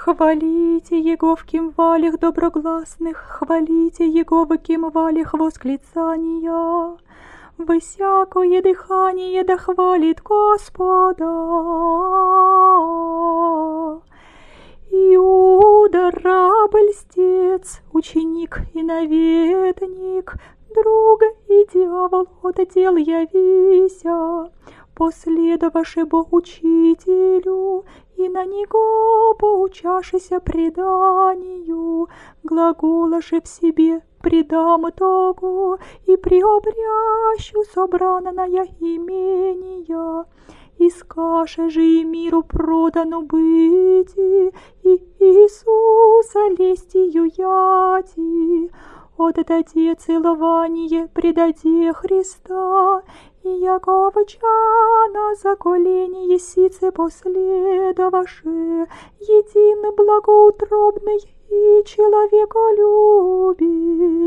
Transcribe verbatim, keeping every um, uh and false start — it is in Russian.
Хвалите Его в кимвалях доброгласных, хвалите Его в кимвалях восклицания. Всякое дыхание да хвалит Господа. Иуда, раб и льстец, ученик и наветник, друг и дьявол отдел явися, последовавшего учителю, и на него поучашися преданию, глаголаши в себе предам того, и приобрящу собранное имения, и скаже же и миру продану быти, и Иисуса лестью яти, отдаде целование, предаде Христа, и якого чана за колени есице последовавши, един благоутробный и человеколюбец.